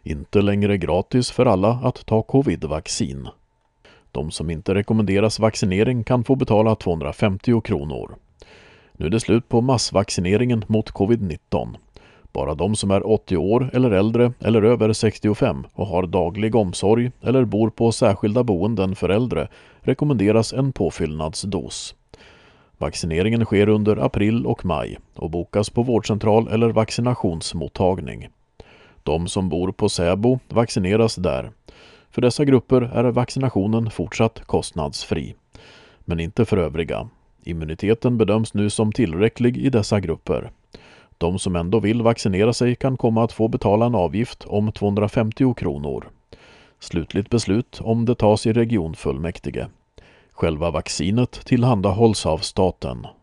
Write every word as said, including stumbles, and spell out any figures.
Inte längre gratis för alla att ta covid-vaccin. De som inte rekommenderas vaccinering kan få betala tvåhundrafemtio kronor. Nu är det slut på massvaccineringen mot covid nitton. Bara de som är åttio år eller äldre eller över sextiofem och har daglig omsorg eller bor på särskilda boenden för äldre rekommenderas en påfyllnadsdos. Vaccineringen sker under april och maj och bokas på vårdcentral eller vaccinationsmottagning. De som bor på Säbo vaccineras där. För dessa grupper är vaccinationen fortsatt kostnadsfri, men inte för övriga. Immuniteten bedöms nu som tillräcklig i dessa grupper. De som ändå vill vaccinera sig kan komma att få betala en avgift om tvåhundrafemtio kronor. Slutligt beslut om det tas i regionfullmäktige. Själva vaccinet tillhandahålls av staten.